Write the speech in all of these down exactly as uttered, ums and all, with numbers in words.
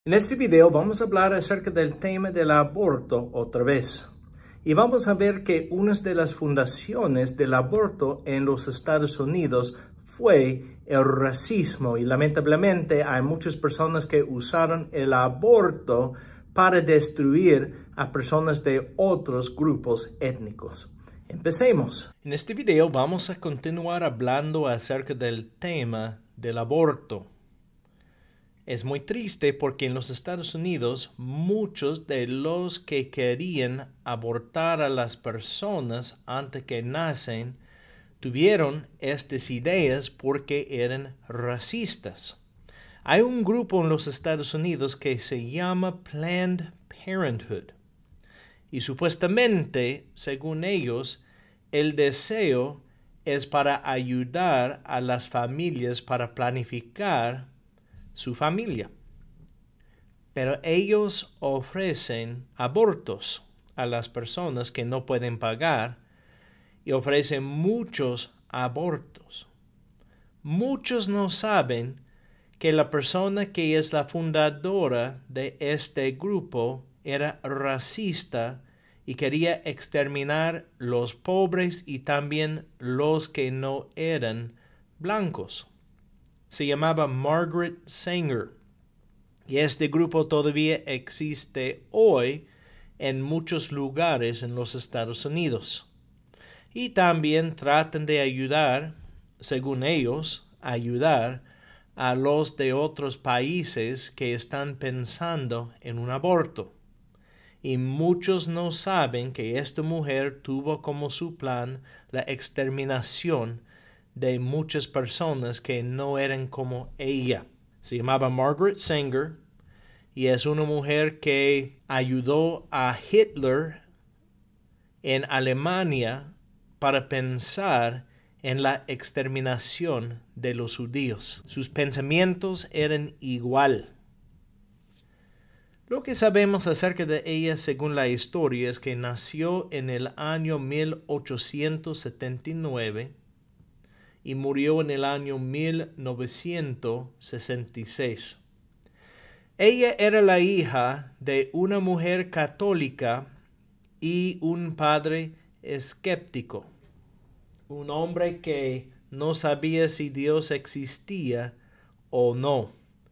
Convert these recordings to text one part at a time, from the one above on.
En este video vamos a hablar acerca del tema del aborto otra vez. Y vamos a ver que una de las fundaciones del aborto en los Estados Unidos fue el racismo. Y lamentablemente hay muchas personas que usaron el aborto para destruir a personas de otros grupos étnicos. Empecemos. En este video vamos a continuar hablando acerca del tema del aborto. Es muy triste porque en los Estados Unidos muchos de los que querían abortar a las personas antes que nacen tuvieron estas ideas porque eran racistas. Hay un grupo en los Estados Unidos que se llama Planned Parenthood y supuestamente, según ellos, el deseo es para ayudar a las familias para planificar su familia. Pero ellos ofrecen abortos a las personas que no pueden pagar y ofrecen muchos abortos. Muchos no saben que la persona que es la fundadora de este grupo era racista y quería exterminar los pobres y también los que no eran blancos. Se llamaba Margaret Sanger y este grupo todavía existe hoy en muchos lugares en los Estados Unidos. Y también tratan de ayudar, según ellos, ayudar a los de otros países que están pensando en un aborto. Y muchos no saben que esta mujer tuvo como su plan la exterminación de muchas personas que no eran como ella. Se llamaba Margaret Sanger y es una mujer que ayudó a Hitler en Alemania para pensar en la exterminación de los judíos. Sus pensamientos eran igual. Lo que sabemos acerca de ella según la historia es que nació en el año mil ochocientos setenta y nueve y murió en el año mil novecientos sesenta y seis. Ella era la hija de una mujer católica y un padre escéptico, un hombre que no sabía si Dios existía o no.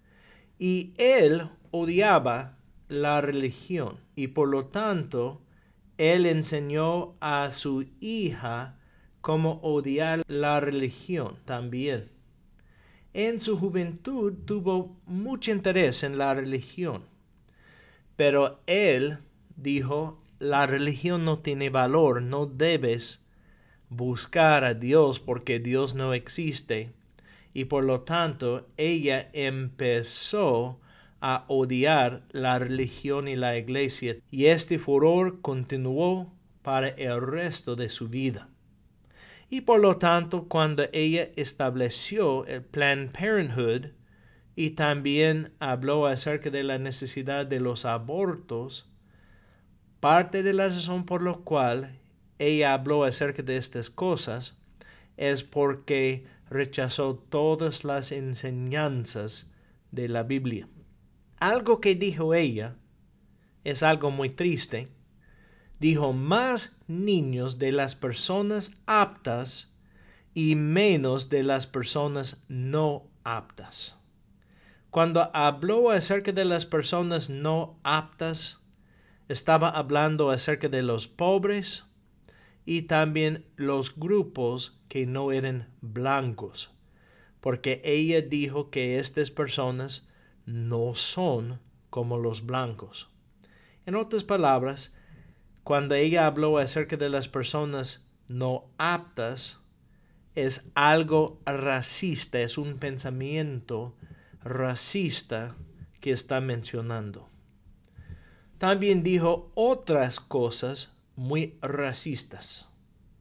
Y él odiaba la religión y por lo tanto él enseñó a su hija cómo odiar la religión también. En su juventud tuvo mucho interés en la religión, pero él dijo, la religión no tiene valor, no debes buscar a Dios porque Dios no existe. Y por lo tanto, ella empezó a odiar la religión y la iglesia, y este furor continuó para el resto de su vida. Y por lo tanto, cuando ella estableció el Planned Parenthood y también habló acerca de la necesidad de los abortos, parte de la razón por la cual ella habló acerca de estas cosas es porque rechazó todas las enseñanzas de la Biblia. Algo que dijo ella es algo muy triste. Dijo, más niños de las personas aptas y menos de las personas no aptas. Cuando habló acerca de las personas no aptas, estaba hablando acerca de los pobres y también los grupos que no eran blancos, porque ella dijo que estas personas no son como los blancos. En otras palabras, cuando ella habló acerca de las personas no aptas, es algo racista, es un pensamiento racista que está mencionando. También dijo otras cosas muy racistas.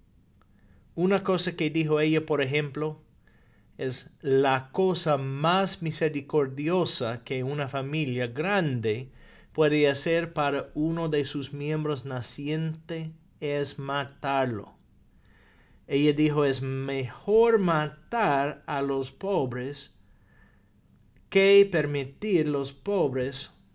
Una cosa que dijo ella, por ejemplo, es la cosa más misericordiosa que una familia grande puede hacer para uno de sus miembros naciente es matarlo. Ella dijo, es mejor matar a los pobres que permitir los pobres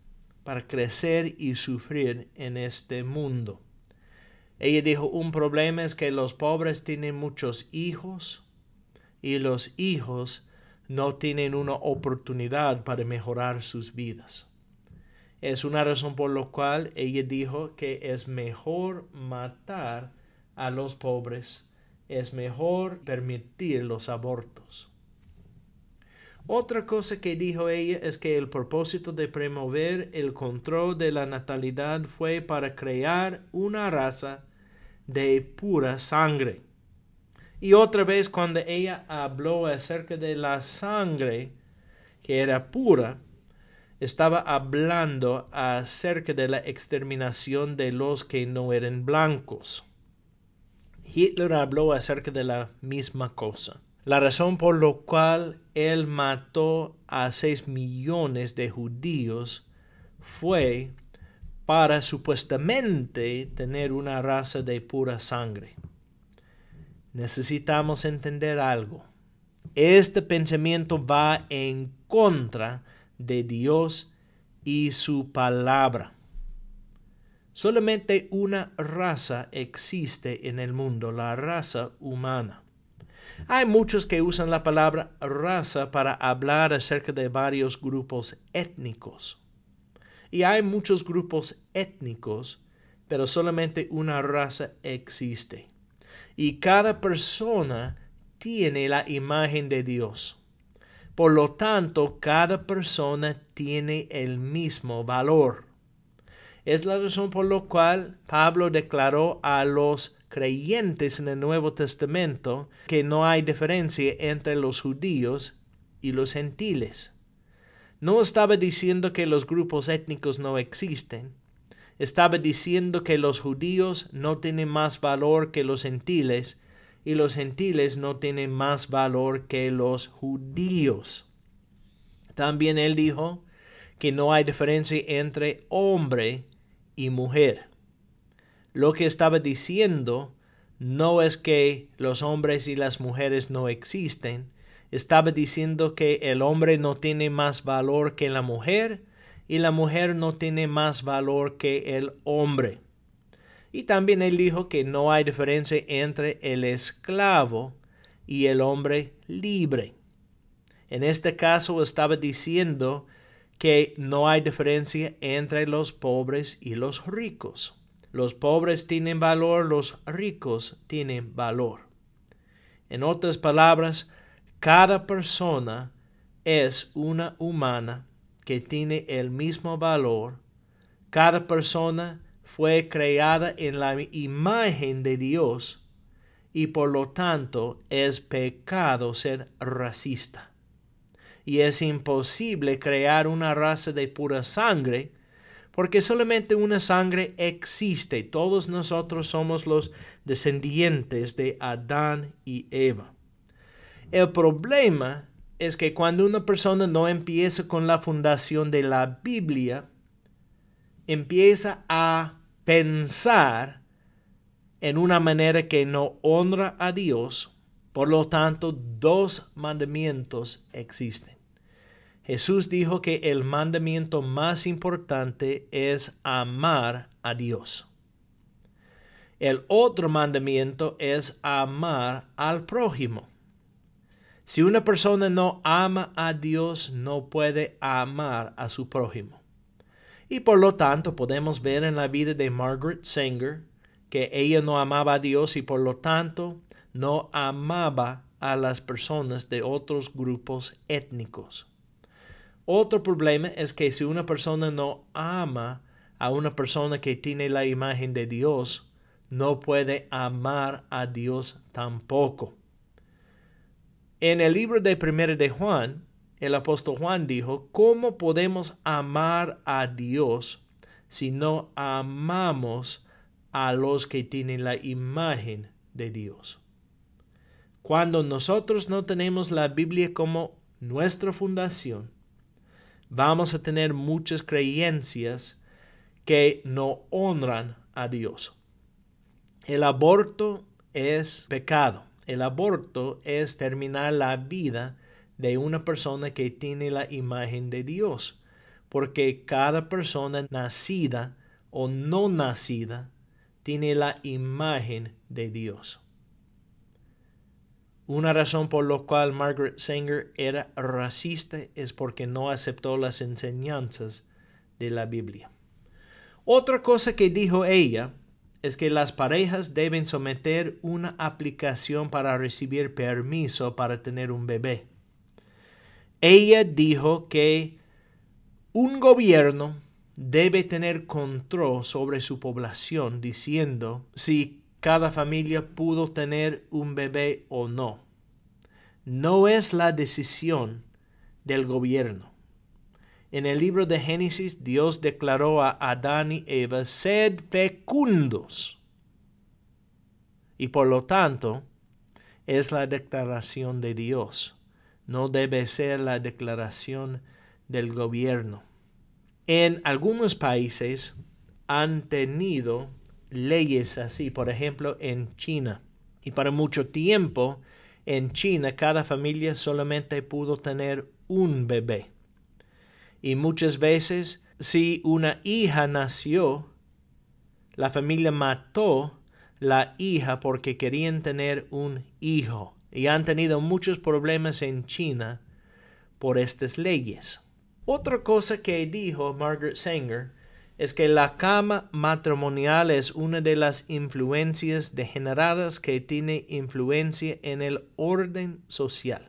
para crecer y sufrir en este mundo. Ella dijo, un problema es que los pobres tienen muchos hijos y los hijos no tienen una oportunidad para mejorar sus vidas. Es una razón por la cual ella dijo que es mejor matar a los pobres, es mejor permitir los abortos. Otra cosa que dijo ella es que el propósito de promover el control de la natalidad fue para crear una raza de pura sangre. Y otra vez cuando ella habló acerca de la sangre que era pura, estaba hablando acerca de la exterminación de los que no eran blancos. Hitler habló acerca de la misma cosa. La razón por la cual él mató a seis millones de judíos fue para supuestamente tener una raza de pura sangre. Necesitamos entender algo. Este pensamiento va en contra de Dios y su palabra. Solamente una raza existe en el mundo, la raza humana. Hay muchos que usan la palabra raza para hablar acerca de varios grupos étnicos. Y hay muchos grupos étnicos, pero solamente una raza existe. Y cada persona tiene la imagen de Dios. Por lo tanto, cada persona tiene el mismo valor. Es la razón por la cual Pablo declaró a los creyentes en el Nuevo Testamento que no hay diferencia entre los judíos y los gentiles. No estaba diciendo que los grupos étnicos no existen. Estaba diciendo que los judíos no tienen más valor que los gentiles y los gentiles no tienen más valor que los judíos. También él dijo que no hay diferencia entre hombre y mujer. Lo que estaba diciendo no es que los hombres y las mujeres no existen. Estaba diciendo que el hombre no tiene más valor que la mujer y la mujer no tiene más valor que el hombre. Y también él dijo que no hay diferencia entre el esclavo y el hombre libre. En este caso estaba diciendo que no hay diferencia entre los pobres y los ricos. Los pobres tienen valor, los ricos tienen valor. En otras palabras, cada persona es una humana que tiene el mismo valor. Cada persona fue creada en la imagen de Dios y por lo tanto es pecado ser racista. Y es imposible crear una raza de pura sangre porque solamente una sangre existe. Todos nosotros somos los descendientes de Adán y Eva. El problema es que cuando una persona no empieza con la fundación de la Biblia, empieza a pensar en una manera que no honra a Dios. Por lo tanto, dos mandamientos existen. Jesús dijo que el mandamiento más importante es amar a Dios. El otro mandamiento es amar al prójimo. Si una persona no ama a Dios, no puede amar a su prójimo. Y por lo tanto podemos ver en la vida de Margaret Sanger que ella no amaba a Dios y por lo tanto no amaba a las personas de otros grupos étnicos. Otro problema es que si una persona no ama a una persona que tiene la imagen de Dios, no puede amar a Dios tampoco. En el libro de Primera de Juan, el apóstol Juan dijo, ¿cómo podemos amar a Dios si no amamos a los que tienen la imagen de Dios? Cuando nosotros no tenemos la Biblia como nuestra fundación, vamos a tener muchas creencias que no honran a Dios. El aborto es pecado. El aborto es terminar la vida de una persona que tiene la imagen de Dios. porque cada persona nacida o no nacida tiene la imagen de Dios. Una razón por la cual Margaret Sanger era racista es porque no aceptó las enseñanzas de la Biblia. Otra cosa que dijo ella es que las parejas deben someter una aplicación para recibir permiso para tener un bebé. Ella dijo que un gobierno debe tener control sobre su población, diciendo si cada familia pudo tener un bebé o no. No es la decisión del gobierno. En el libro de Génesis, Dios declaró a Adán y Eva, sed fecundos. Y por lo tanto, es la declaración de Dios. No debe ser la declaración del gobierno. En algunos países han tenido leyes así, por ejemplo en China. Y para mucho tiempo en China cada familia solamente pudo tener un bebé. Y muchas veces si una hija nació, la familia mató la hija porque querían tener un hijo. Y han tenido muchos problemas en China por estas leyes. Otra cosa que dijo Margaret Sanger es que la cama matrimonial es una de las influencias degeneradas que tiene influencia en el orden social.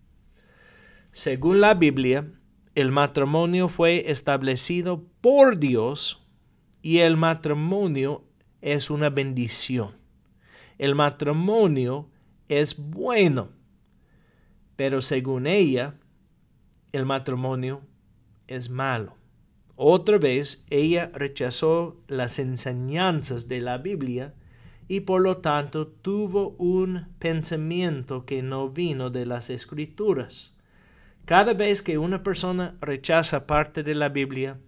Según la Biblia, el matrimonio fue establecido por Dios y el matrimonio es una bendición. El matrimonio es bueno, pero según ella, el matrimonio es malo. Otra vez, ella rechazó las enseñanzas de la Biblia y por lo tanto tuvo un pensamiento que no vino de las Escrituras. Cada vez que una persona rechaza parte de la Biblia,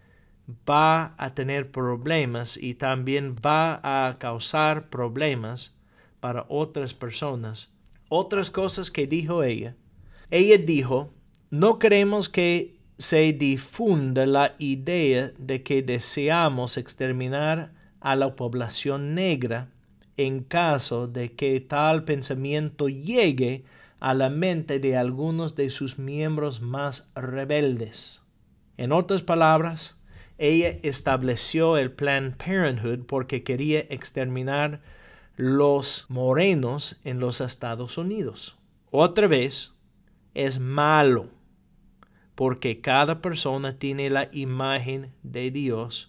va a tener problemas y también va a causar problemas para otras personas. Otras cosas que dijo ella. Ella dijo, no queremos que se difunda la idea de que deseamos exterminar a la población negra en caso de que tal pensamiento llegue a la mente de algunos de sus miembros más rebeldes. En otras palabras, ella estableció el Planned Parenthood porque quería exterminar los morenos en los Estados Unidos. Otra vez, es malo porque cada persona tiene la imagen de Dios.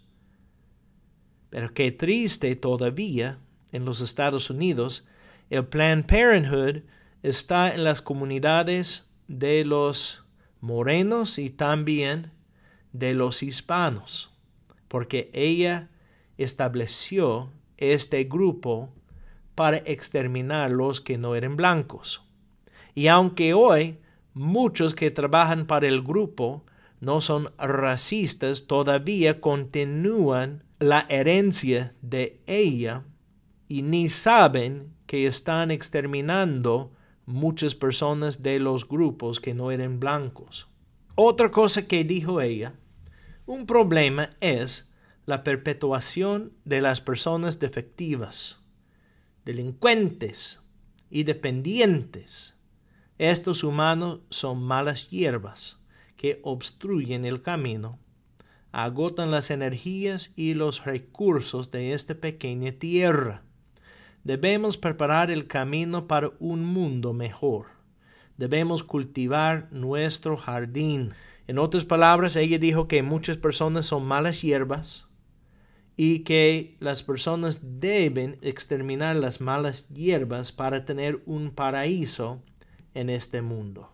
Pero qué triste todavía, en los Estados Unidos, el Planned Parenthood está en las comunidades de los morenos y también de los hispanos, porque ella estableció este grupo para exterminar los que no eran blancos. Y aunque hoy muchos que trabajan para el grupo no son racistas, todavía continúan la herencia de ella y ni saben que están exterminando muchas personas de los grupos que no eran blancos. Otra cosa que dijo ella, un problema es la perpetuación de las personas defectivas, delincuentes y dependientes. Estos humanos son malas hierbas que obstruyen el camino, agotan las energías y los recursos de esta pequeña tierra. Debemos preparar el camino para un mundo mejor. Debemos cultivar nuestro jardín. En otras palabras, ella dijo que muchas personas son malas hierbas y que las personas deben exterminar las malas hierbas para tener un paraíso en este mundo.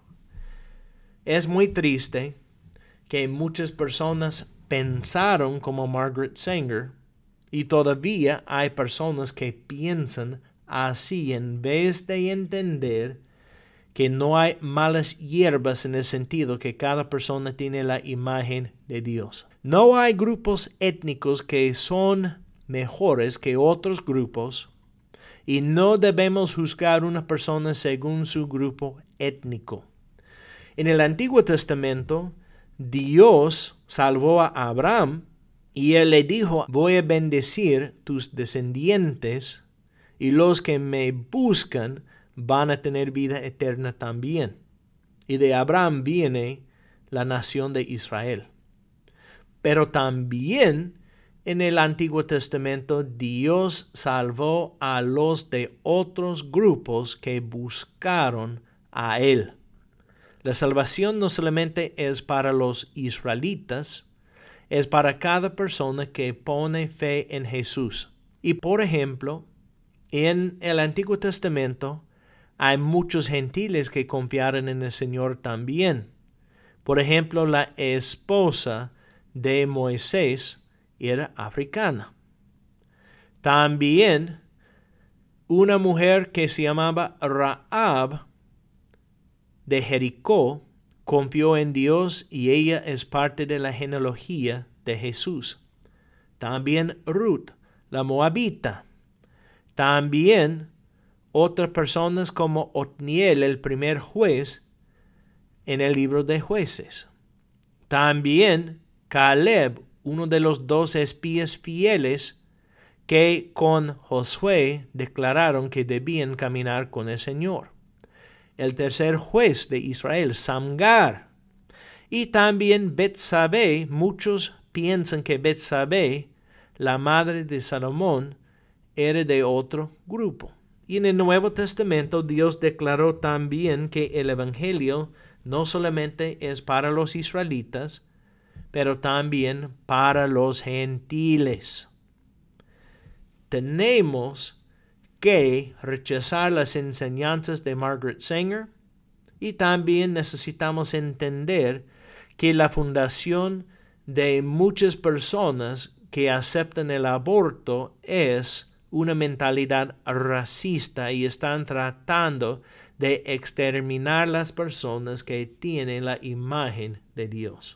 Es muy triste que muchas personas pensaron como Margaret Sanger y todavía hay personas que piensan así en vez de entender que no hay malas hierbas en el sentido que cada persona tiene la imagen de Dios. No hay grupos étnicos que son mejores que otros grupos y no debemos juzgar a una persona según su grupo étnico. En el Antiguo Testamento, Dios salvó a Abraham y él le dijo, voy a bendecir tus descendientes y los que me buscan van a tener vida eterna también. Y de Abraham viene la nación de Israel. Pero también en el Antiguo Testamento Dios salvó a los de otros grupos que buscaron a Él. La salvación no solamente es para los israelitas, es para cada persona que pone fe en Jesús. Y por ejemplo, en el Antiguo Testamento hay muchos gentiles que confiaron en el Señor también. Por ejemplo, la esposa de Moisés era africana. También una mujer que se llamaba Rahab de Jericó confió en Dios y ella es parte de la genealogía de Jesús. También Ruth, la moabita. También otras personas como Otniel, el primer juez en el libro de Jueces. También Caleb, uno de los dos espías fieles que con Josué declararon que debían caminar con el Señor. El tercer juez de Israel, Samgar. Y también Betsabé. Muchos piensan que Betsabé, la madre de Salomón, era de otro grupo. Y en el Nuevo Testamento Dios declaró también que el Evangelio no solamente es para los israelitas, pero también para los gentiles. Tenemos que rechazar las enseñanzas de Margaret Sanger y también necesitamos entender que la fundación de muchas personas que aceptan el aborto es una mentalidad racista y están tratando de exterminar las personas que tienen la imagen de Dios.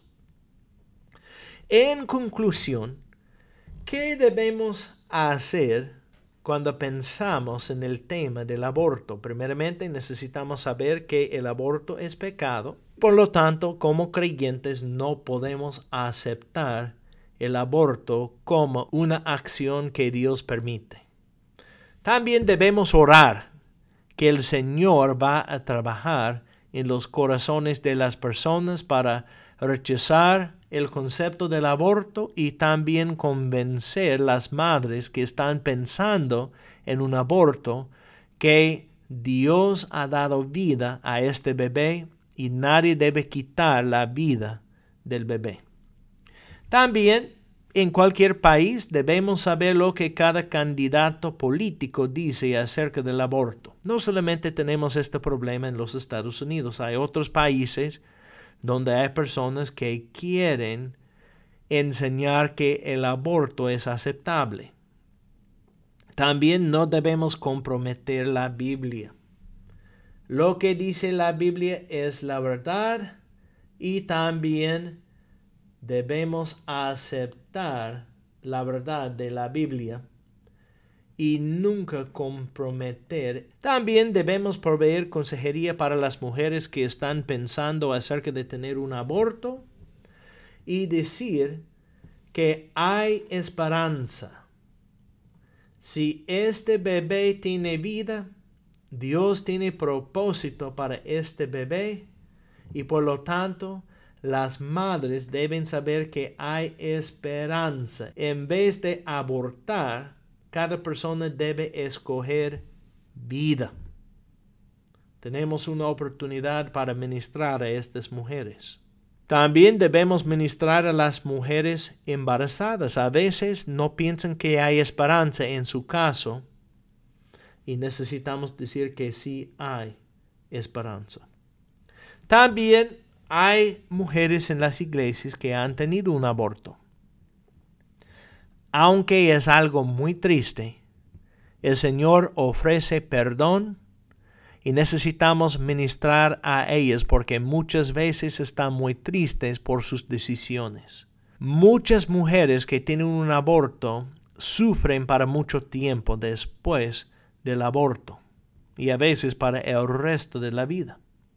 En conclusión, ¿qué debemos hacer cuando pensamos en el tema del aborto? Primeramente, necesitamos saber que el aborto es pecado. Por lo tanto, como creyentes no podemos aceptar el aborto como una acción que Dios permite. También debemos orar que el Señor va a trabajar en los corazones de las personas para rechazar el concepto del aborto y también convencer las madres que están pensando en un aborto que Dios ha dado vida a este bebé y nadie debe quitar la vida del bebé. También en cualquier país debemos saber lo que cada candidato político dice acerca del aborto. No solamente tenemos este problema en los Estados Unidos, hay otros países donde hay personas que quieren enseñar que el aborto es aceptable. También no debemos comprometer la Biblia. Lo que dice la Biblia es la verdad y también debemos aceptar la verdad de la Biblia y nunca comprometer. También debemos proveer consejería para las mujeres que están pensando acerca de tener un aborto y decir que hay esperanza. Si este bebé tiene vida, Dios tiene propósito para este bebé y por lo tanto las madres deben saber que hay esperanza. En vez de abortar, cada persona debe escoger vida. Tenemos una oportunidad para ministrar a estas mujeres. También debemos ministrar a las mujeres embarazadas. A veces no piensan que hay esperanza en su caso y necesitamos decir que sí hay esperanza. También hay mujeres en las iglesias que han tenido un aborto. Aunque es algo muy triste, el Señor ofrece perdón y necesitamos ministrar a ellas porque muchas veces están muy tristes por sus decisiones. Muchas mujeres que tienen un aborto sufren para mucho tiempo después del aborto y a veces para el resto de la vida.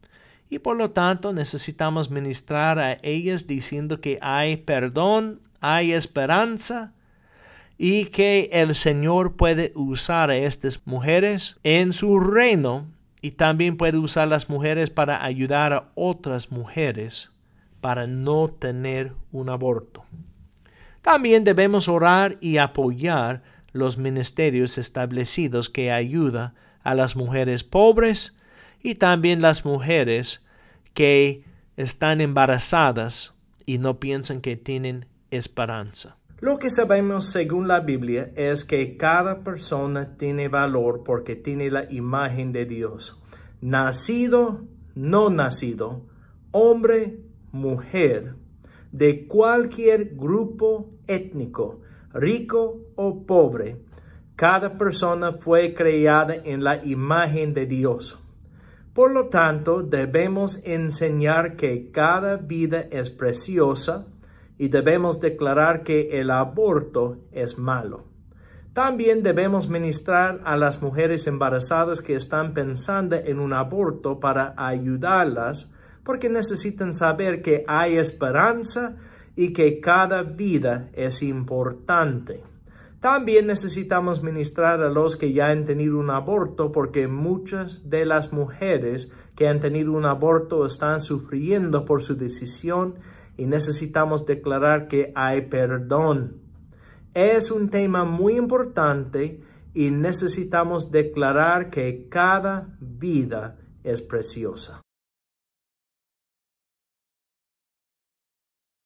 Y por lo tanto necesitamos ministrar a ellas diciendo que hay perdón, hay esperanza y que el Señor puede usar a estas mujeres en su reino y también puede usar a las mujeres para ayudar a otras mujeres para no tener un aborto. También debemos orar y apoyar los ministerios establecidos que ayudan a las mujeres pobres y también las mujeres que están embarazadas y no piensan que tienen esperanza. Lo que sabemos según la Biblia es que cada persona tiene valor porque tiene la imagen de Dios. Nacido, no nacido, hombre, mujer, de cualquier grupo étnico, rico o pobre, cada persona fue creada en la imagen de Dios. Por lo tanto, debemos enseñar que cada vida es preciosa y debemos declarar que el aborto es malo. También debemos ministrar a las mujeres embarazadas que están pensando en un aborto para ayudarlas, porque necesitan saber que hay esperanza y que cada vida es importante. También necesitamos ministrar a los que ya han tenido un aborto, porque muchas de las mujeres que han tenido un aborto están sufriendo por su decisión y necesitamos declarar que hay perdón. Es un tema muy importante y necesitamos declarar que cada vida es preciosa.